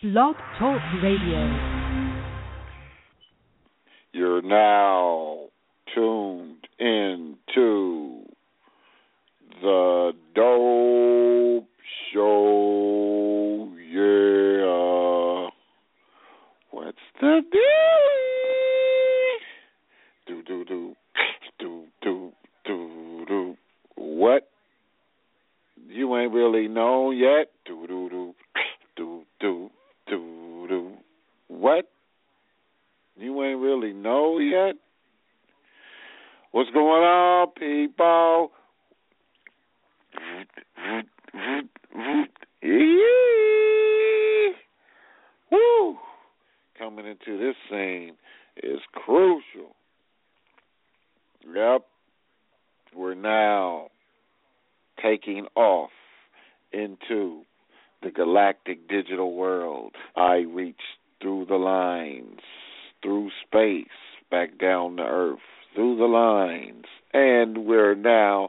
Blog Talk Radio. You're now tuned into the Dope Show. Yeah. What's the deal? Do. What? You ain't really known yet? Do. What? You ain't really know yet? What's going on, people? Woo! Coming into this scene is crucial. Yep. We're now taking off into the galactic digital world. I reach through the lines, through space, back down to Earth, through the lines, and we're now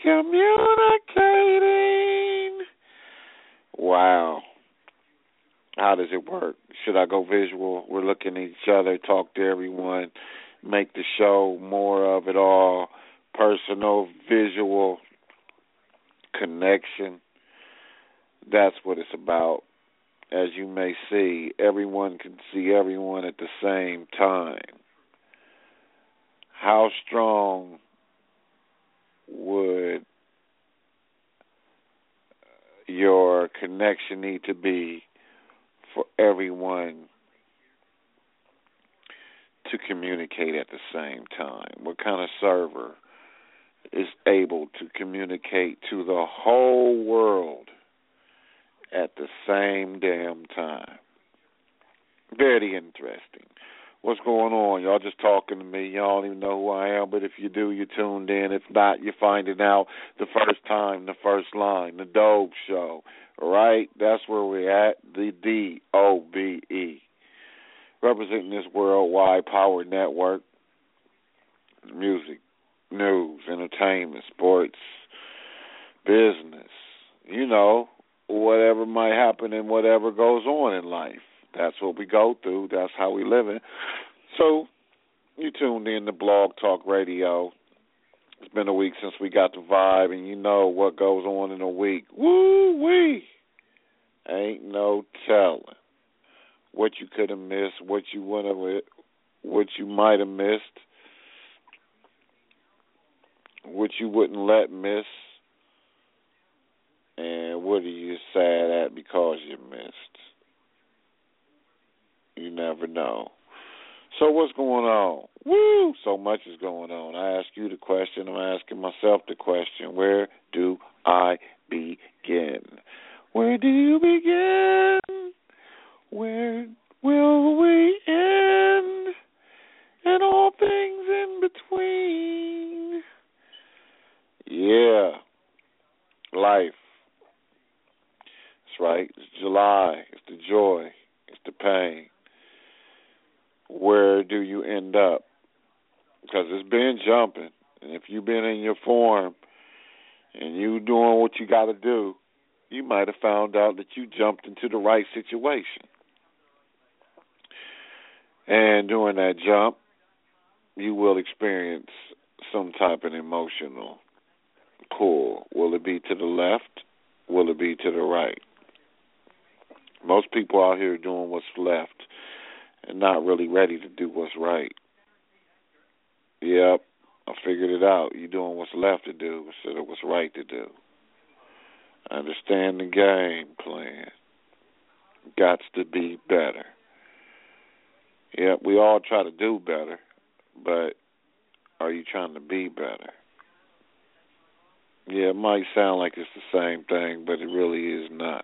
communicating. Wow. How does it work? Should I go visual? We're looking at each other, talk to everyone, make the show more of it all, personal, visual connection. That's what it's about. As you may see, everyone can see everyone at the same time. How strong would your connection need to be for everyone to communicate at the same time? What kind of server is able to communicate to the whole world at the same damn time? Very interesting. What's going on? Y'all just talking to me. Y'all don't even know who I am, but if you do, you're tuned in. If not, you're finding out the first time, the first line, the Dope Show. All right? That's where we're at, the DOBE. Representing this worldwide power network, music, news, entertainment, sports, business, you know, whatever might happen and whatever goes on in life. That's what we go through. That's how we live in. So you tuned in to Blog Talk Radio. It's been a week since we got the vibe, and you know what goes on in a week. Woo-wee! Ain't no telling what you could have missed, what you might have missed, what you wouldn't let miss, and what are you sad at because you missed. You never know. So what's going on? Woo! So much is going on. I ask you the question. I'm asking myself the question. Where do I begin? Where do you begin? Where will we end? And all things in between. Yeah. Life. That's right. It's July. It's the joy. It's the pain. Where do you end up? Because it's been jumping. And if you've been in your form and you doing what you got to do, you might have found out that you jumped into the right situation. And during that jump, you will experience some type of emotional pull. Will it be to the left? Will it be to the right? Most people out here doing what's left and not really ready to do what's right. Yep, I figured it out. You're doing what's left to do instead of what's right to do. Understand the game plan. Got to be better. Yep, we all try to do better, but are you trying to be better? Yeah, it might sound like it's the same thing, but it really is not.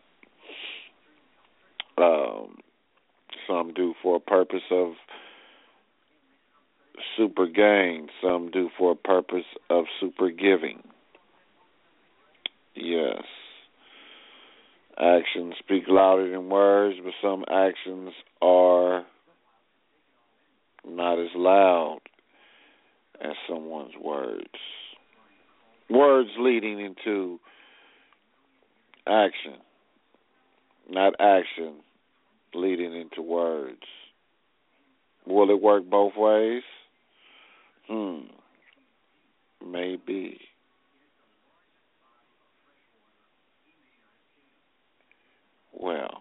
Some do for a purpose of super gain. Some do for a purpose of super giving. Yes. Actions speak louder than words, but some actions are not as loud as someone's words. Words leading into action, not action Will it work both ways? Maybe. Well,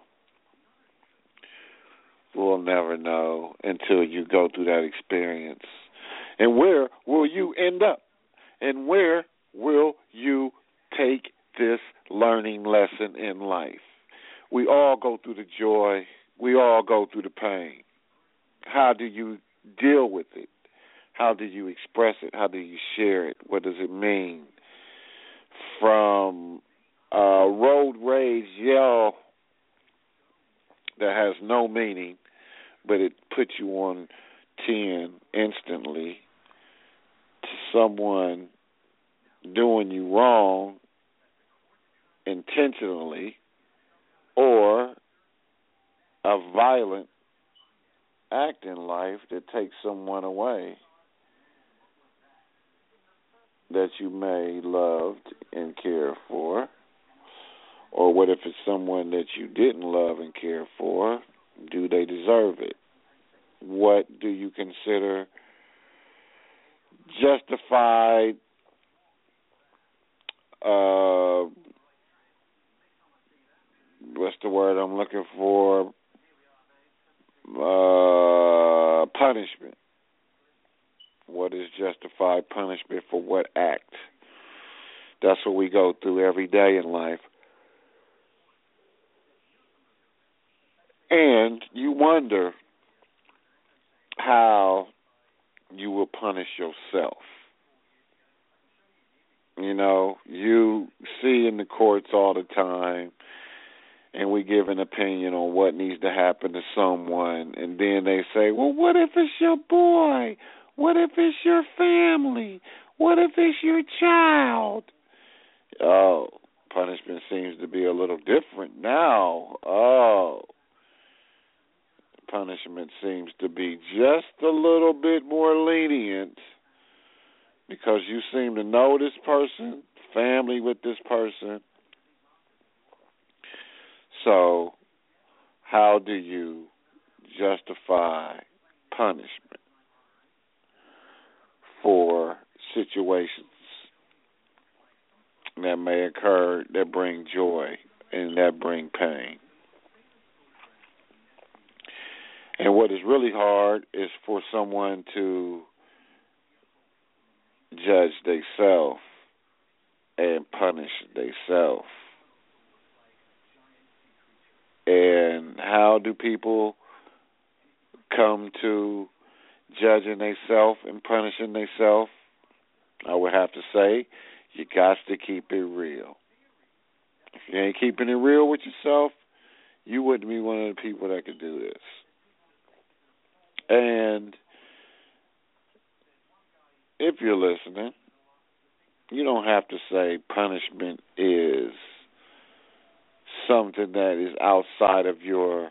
we'll never know until you go through that experience. And where will you end up? And where will you take this learning lesson in life? We all go through the joy. We all go through the pain. How do you deal with it? How do you express it? How do you share it? What does it mean? From a road rage yell that has no meaning, but it puts you on 10 instantly, to someone doing you wrong intentionally, or a violent act in life that takes someone away that you may loved and care for. Or what if it's someone that you didn't love and care for? Do they deserve it? What do you consider justified what's the word I'm looking for? Punishment. What is justified punishment for what act? That's what we go through every day in life. And you wonder how you will punish yourself. You know, you see in the courts all the time, and we give an opinion on what needs to happen to someone, and then they say, well, what if it's your boy? What if it's your family? What if it's your child? Oh, punishment seems to be a little different now. Oh, punishment seems to be just a little bit more lenient because you seem to know this person, family with this person. So how do you justify punishment for situations that may occur that bring joy and that bring pain? And what is really hard is for someone to judge themselves and punish themselves. And how do people come to judging themselves and punishing themselves? I would have to say, you got to keep it real. If you ain't keeping it real with yourself, you wouldn't be one of the people that could do this. And if you're listening, you don't have to say punishment is something that is outside of your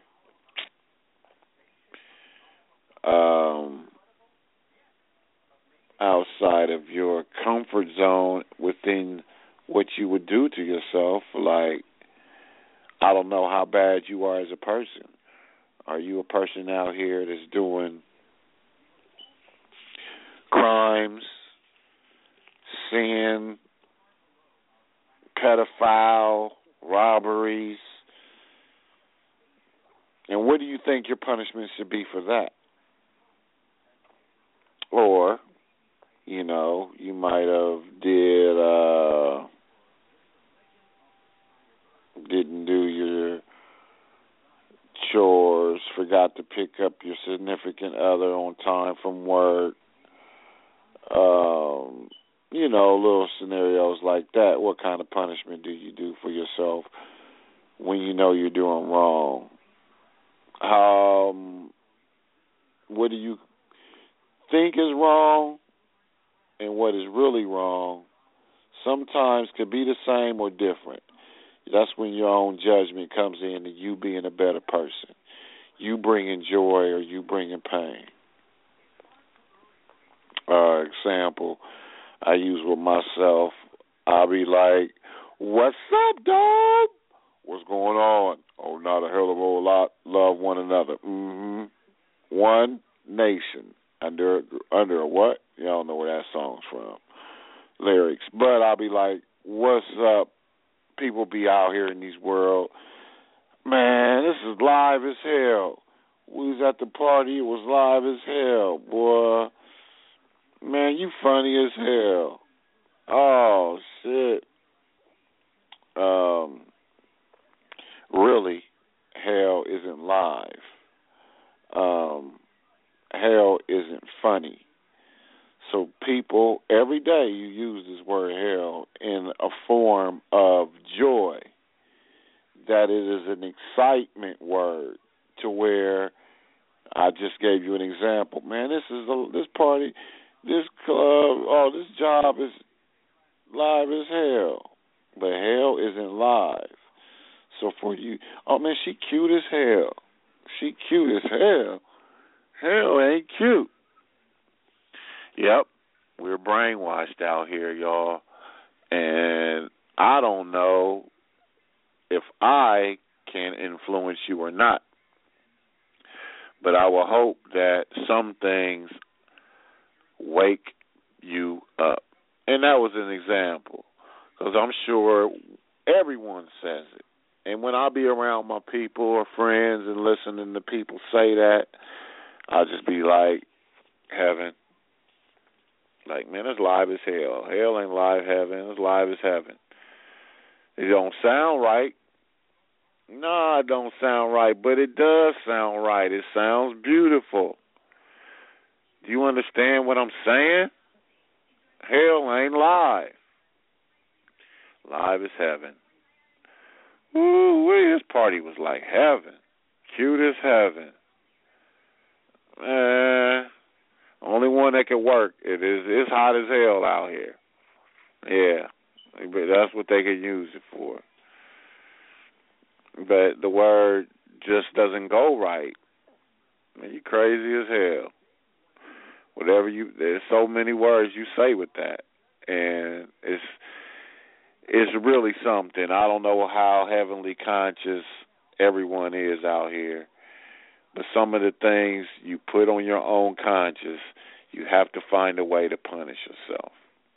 comfort zone within what you would do to yourself. Like, I don't know how bad you are as a person. Are you a person out here that's doing crimes, sin, pedophile, robberies? And what do you think your punishment should be for that? Or, you know, you might have didn't do your chores, forgot to pick up your significant other on time from work. You know, little scenarios like that. What kind of punishment do you do for yourself when you know you're doing wrong? What do you think is wrong and what is really wrong sometimes could be the same or different. That's when your own judgment comes in and you being a better person. You bringing joy or you bringing pain. Example I use with myself, I'll be like, what's up, dog? What's going on? Oh, not a hell of a whole lot. Love one another. 1, nation. Under a what? Y'all know where that song's from. Lyrics. But I'll be like, what's up? People be out here in these world. Man, this is live as hell. We was at the party. It was live as hell, boy. Man, you funny as hell. Oh, shit. Really, hell isn't live. Hell isn't funny. So people, every day you use this word hell in a form of joy, that it is an excitement word to where I just gave you an example. Man, this party, this club, this job is live as hell. But hell isn't live. So for you, oh man, she cute as hell. She cute as hell. Hell ain't cute. Yep, we're brainwashed out here, y'all. And I don't know if I can influence you or not. But I will hope that some things wake you up. And that was an example. Because I'm sure everyone says it. And when I be around my people or friends and listening to people say that, I'll just be like, heaven. Like, man, it's live as hell. Hell ain't live heaven. It's live as heaven. It don't sound right. No, it don't sound right, but it does sound right. It sounds beautiful. Do you understand what I'm saying? Hell ain't live. Live as heaven. Ooh, his party was like heaven. Cute as heaven. Only one that can work. It's hot as hell out here. Yeah. But that's what they can use it for. But the word just doesn't go right. Man, you crazy as hell. There's so many words you say with that. And it's really something. I don't know how heavenly conscious everyone is out here. But some of the things you put on your own conscience, you have to find a way to punish yourself.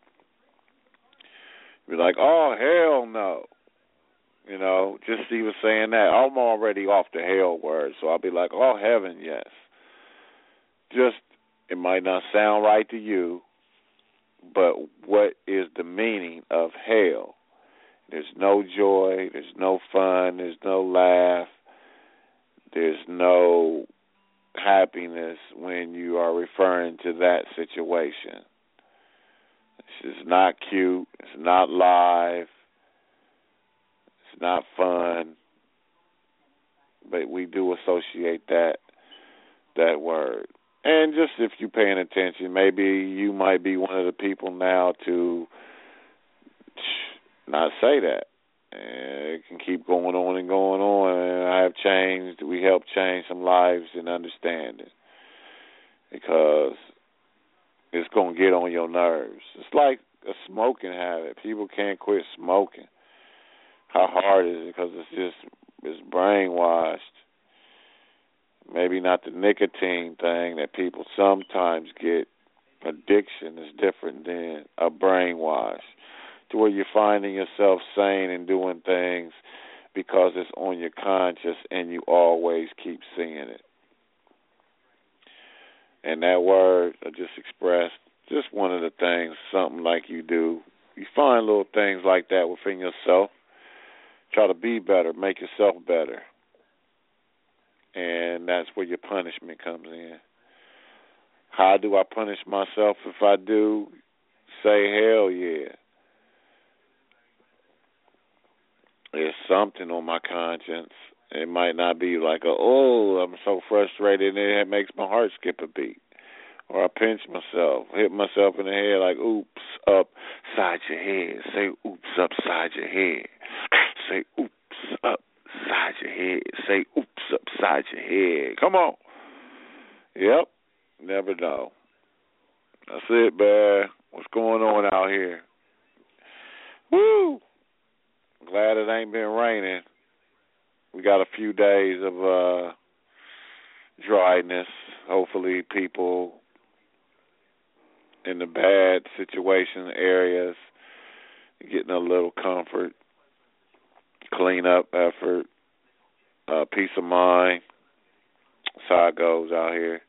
Be like, oh, hell no. You know, just even saying that, I'm already off the hell word. So I'll be like, oh, heaven, yes. Just, it might not sound right to you, but what is the meaning of hell? There's no joy, there's no fun, there's no laugh, there's no happiness when you are referring to that situation. It's just not cute, it's not live, it's not fun, but we do associate that word. And just if you're paying attention, maybe you might be one of the people now to not say that. And it can keep going on and going on. And we help change some lives and understanding. Because it's going to get on your nerves. It's like a smoking habit. People can't quit smoking. How hard is it? Because it's brainwashed. Maybe not the nicotine thing that people sometimes get. Addiction is different than a brainwash, to where you're finding yourself saying and doing things because it's on your conscience and you always keep seeing it. And that word I just expressed, just one of the things, something like you do. You find little things like that within yourself. Try to be better, make yourself better. And that's where your punishment comes in. How do I punish myself if I do? Say, hell yeah. There's something on my conscience. It might not be like, I'm so frustrated and it makes my heart skip a beat. Or I pinch myself, hit myself in the head like, oops, upside your head. Say, oops, upside your head. Say, oops, upside your head. Say, oops, upside your head. Come on. Yep, never know. That's it, man. What's going on out here? Woo! Glad it ain't been raining. We got a few days of dryness. Hopefully people in the bad situation areas getting a little comfort, cleanup effort, peace of mind. That's how it goes out here.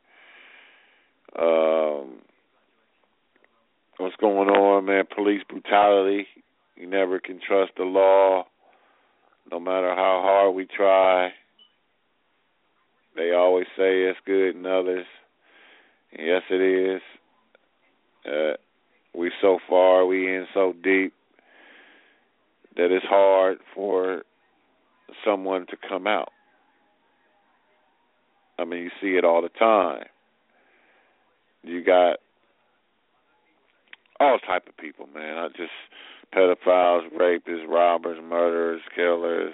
What's going on, man? Police brutality. You never can trust the law, no matter how hard we try. They always say it's good in others. Yes, it is. We so far, we in so deep that it's hard for someone to come out. I mean, you see it all the time. You got all type of people, man. Pedophiles, rapists, robbers, murderers, killers,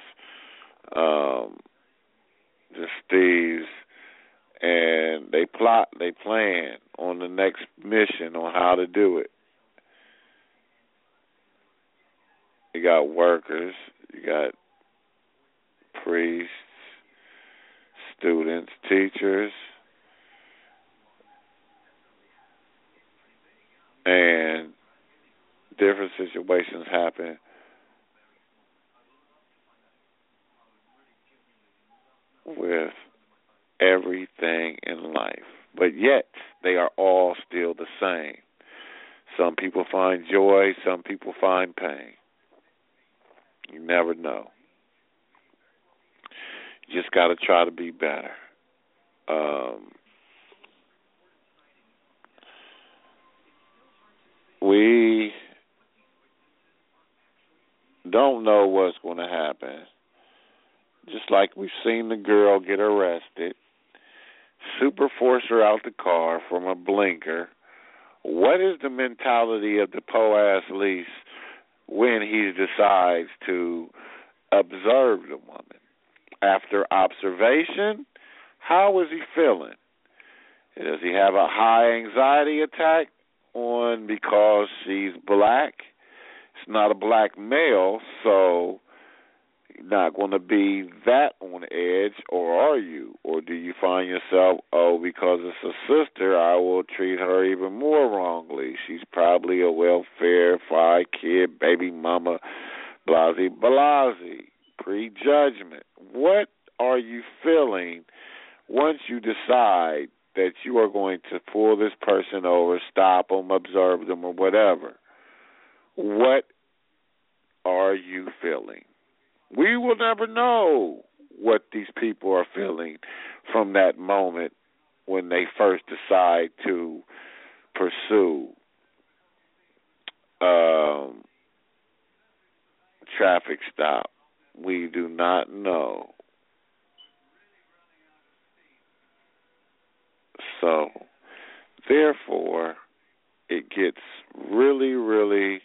just thieves, and they plot, they plan on the next mission on how to do it. You got workers, you got priests, students, teachers, and different situations happen with everything in life. But yet, they are all still the same. Some people find joy, some people find pain. You never know. You just got to try to be better. We don't know what's going to happen. Just like we've seen the girl get arrested, super force her out the car from a blinker. What is the mentality of the POAS lease when he decides to observe the woman? After observation, how is he feeling? Does he have a high anxiety attack on because she's black? It's not a black male, so you're not going to be that on edge, or are you? Or do you find yourself, because it's a sister, I will treat her even more wrongly. She's probably a welfare-fied kid, baby mama, blasey, prejudgment. What are you feeling once you decide that you are going to pull this person over, stop them, observe them, or whatever? What are you feeling? We will never know what these people are feeling from that moment when they first decide to pursue traffic stop. We do not know. So, therefore, it gets really, really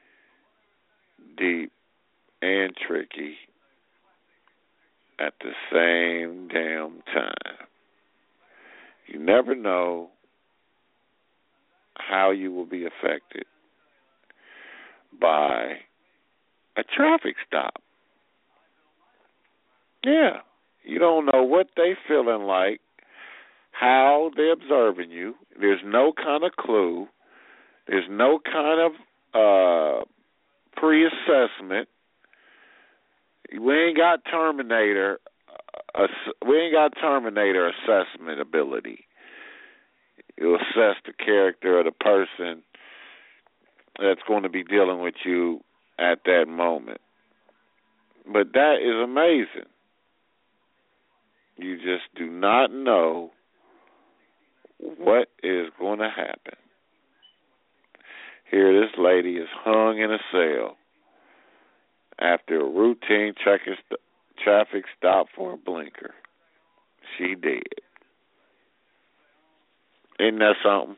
deep and tricky at the same damn time. You never know how you will be affected by a traffic stop. Yeah, you don't know what they feeling like, how they're observing you. There's no kind of clue. There's no kind of pre-assessment. We ain't got Terminator assessment ability. You assess the character of the person that's going to be dealing with you at that moment. But that is amazing. You just do not know what is going to happen. Here, this lady is hung in a cell after a routine traffic stop for a blinker. She dead. Isn't that something?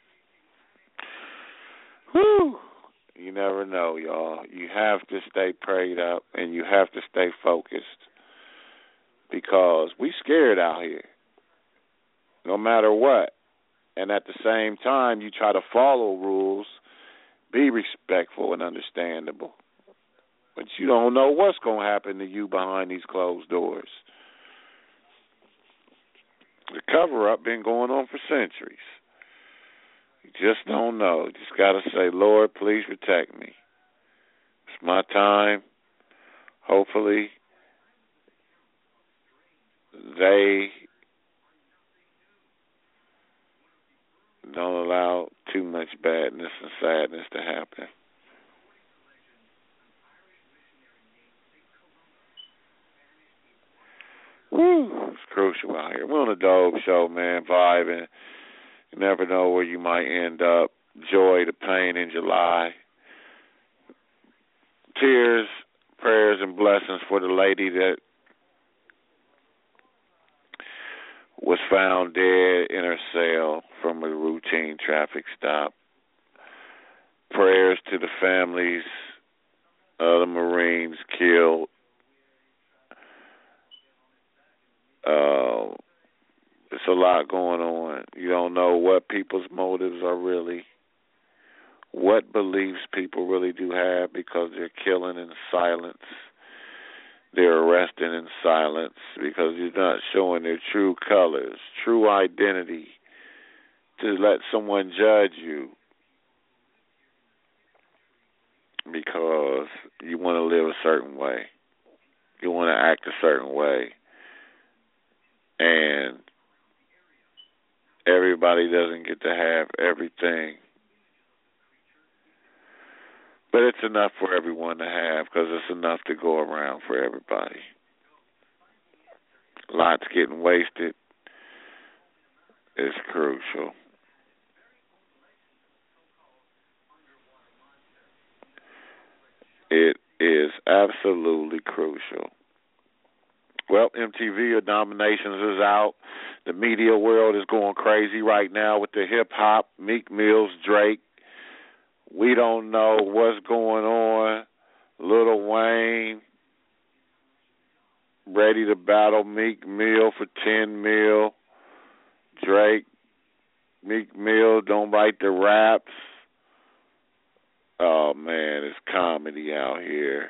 Whew. You never know, y'all. You have to stay prayed up and you have to stay focused because we scared out here no matter what. And at the same time, you try to follow rules, be respectful and understandable. But you don't know what's going to happen to you behind these closed doors. The cover-up been going on for centuries. You just don't know. You just got to say, Lord, please protect me. It's my time. Hopefully, they don't allow too much badness and sadness to happen. Woo, it's crucial out here. We're on a dope show, man, vibing. You never know where you might end up. Joy to pain in July. Tears, prayers, and blessings for the lady that was found dead in her cell from a routine traffic stop. Prayers to the families of the Marines killed. It's a lot going on. You don't know what people's motives are really, what beliefs people really do have, because they're killing in silence. They're arresting in silence because you're not showing their true colors, true identity, to let someone judge you because you want to live a certain way. You want to act a certain way. And everybody doesn't get to have everything. But it's enough for everyone to have, because it's enough to go around for everybody. Lots getting wasted. It's crucial. It is absolutely crucial. Well, MTV nominations is out. The media world is going crazy right now with the hip-hop, Meek Mill's Drake. We don't know what's going on. Lil Wayne ready to battle Meek Mill for $10 million. Drake, Meek Mill don't write the raps. Oh, man, it's comedy out here.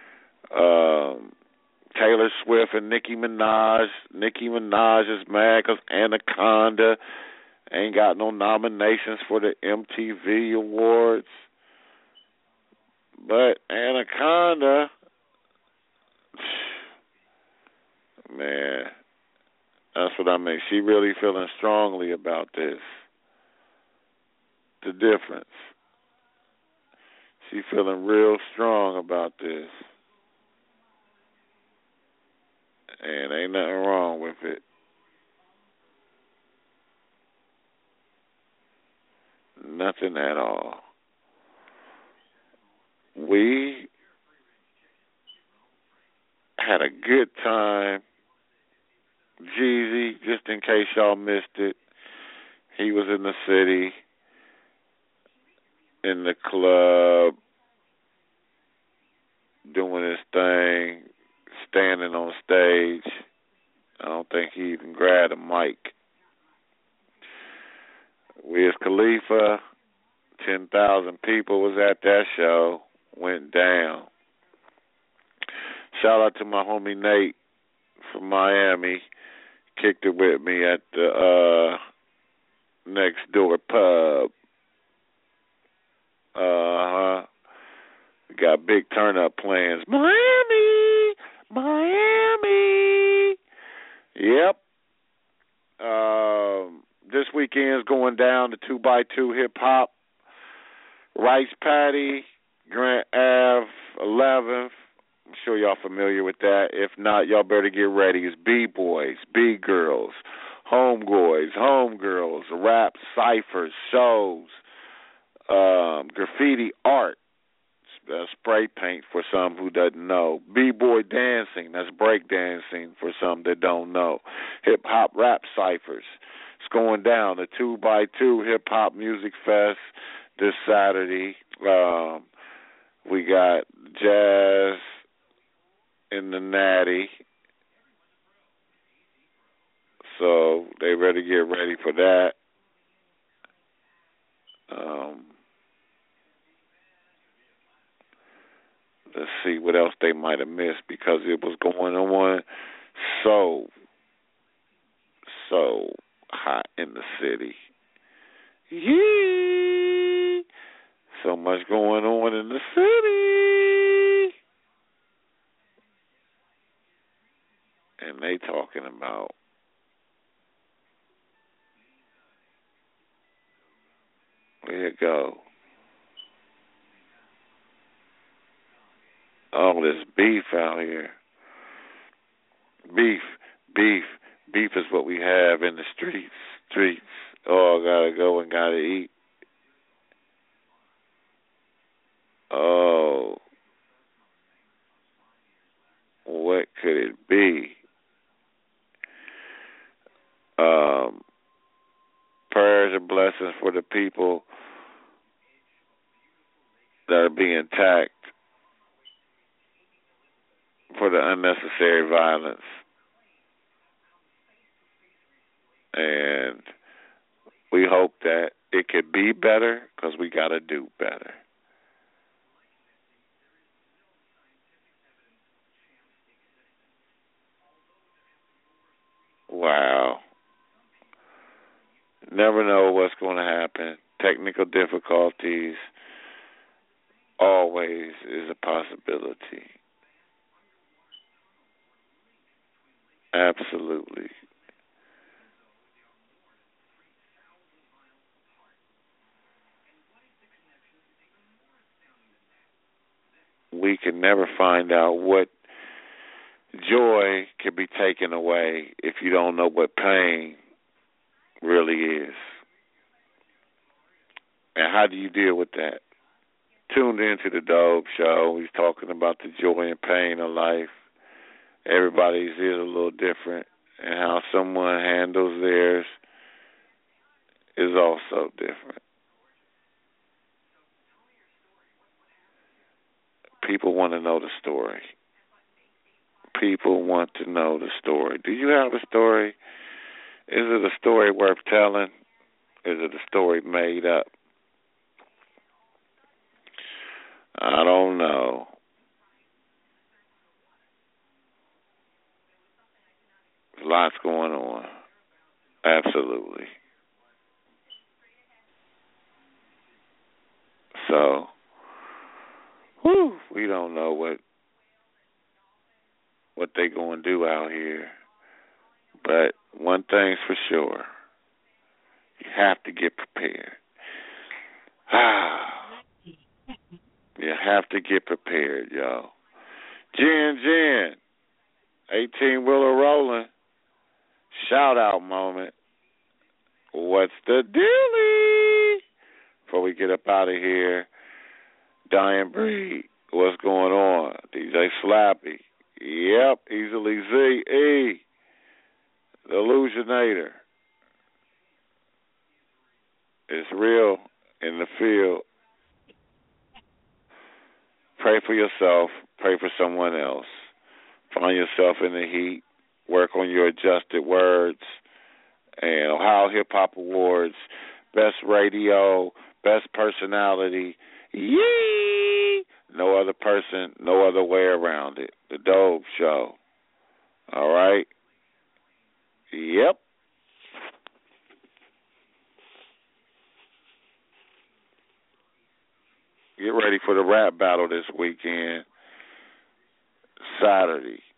Taylor Swift and Nicki Minaj. Nicki Minaj is mad because Anaconda ain't got no nominations for the MTV Awards. But Anaconda, man, that's what I mean. She really feeling strongly about this. The difference. She feeling real strong about this. And ain't nothing wrong with it. Nothing at all. We had a good time. Jeezy, just in case y'all missed it, he was in the city, in the club, doing his thing, standing on stage. I don't think he even grabbed a mic. Wiz Khalifa, 10,000 people was at that show, went down. Shout out to my homie Nate from Miami, kicked it with me at the next door pub. We got big turn-up plans. Miami! Yep. This weekend's going down to 2x2 hip-hop. Rice Patty, Grant Ave, 11th. I'm sure y'all familiar with that. If not, y'all better get ready. It's B-boys, B-girls, homegirls, rap, ciphers, shows, graffiti art, spray paint for some who doesn't know, B-boy dancing, that's break dancing for some that don't know, hip-hop rap ciphers. It's going down, the 2x2 Hip-Hop Music Fest this Saturday. We got jazz in the Natty, so they better get ready for that. Let's see what else they might have missed, because it was going on so hot in the city. Yee! So much going on in the city. And they talking about where it go. All this beef out here. Beef, beef, beef is what we have in the streets. Oh, gotta go and gotta eat. Oh, what could it be? Prayers and blessings for the people that are being attacked for the unnecessary violence. And we hope that it could be better because we got to do better. Wow. Never know what's going to happen. Technical difficulties always is a possibility. Absolutely. We can never find out what joy can be taken away if you don't know what pain really is. And how do you deal with that? Tuned into the Dope Show. He's talking about the joy and pain of life. Everybody's is a little different, and how someone handles theirs is also different. People want to know the story. People want to know the story. Do you have a story? Is it a story worth telling? Is it a story made up? I don't know. There's lots going on. Absolutely. So, we don't know what they going to do out here. But one thing's for sure. You have to get prepared. You have to get prepared, y'all. Jen, 18-wheeler rolling. Shout out moment. What's the dealie? Before we get up out of here, Dying Breed, what's going on? DJ Slappy. Yep, Easily Z.E. The Illusionator. It's real in the field. Pray for yourself. Pray for someone else. Find yourself in the heat. Work on your adjusted words. And Ohio Hip Hop Awards, Best Radio, Best Personality. Yee! No other person, no other way around it. The Dope Show. All right? Yep. Get ready for the rap battle this weekend. Saturday.